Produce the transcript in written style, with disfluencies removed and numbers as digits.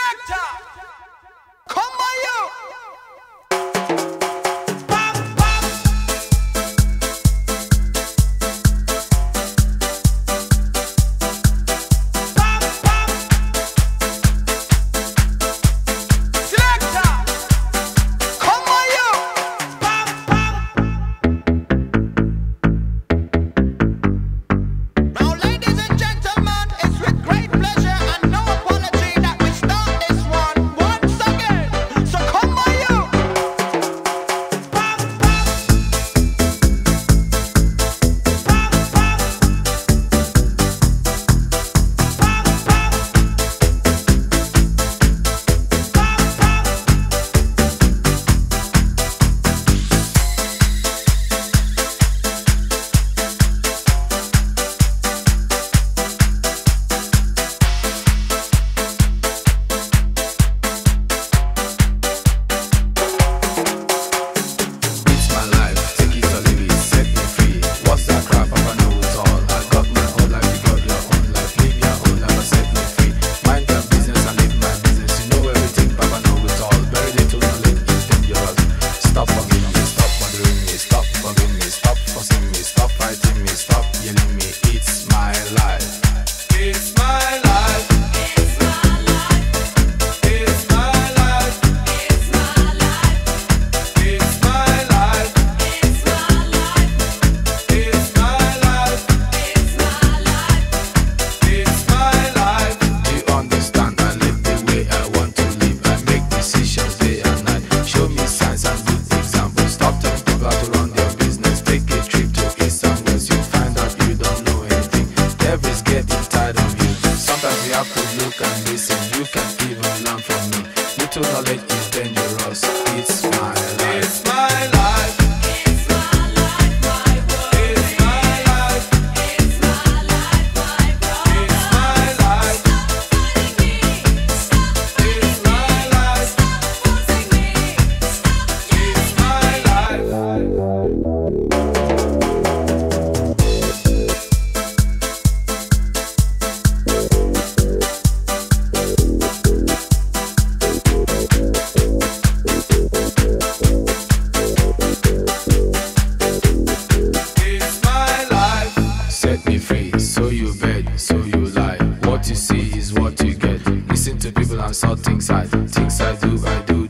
Little knowledge is dangerous. It's my life. It's my life. It's my life, my world. It's my life. It's my life, my brother. It's my life. Stop fighting me. Stop It's my life. forcing me. Stop It's my life. It's my life. Set me free, so you beg, so you lie. What you see is what you get. Listen to people and saw things I do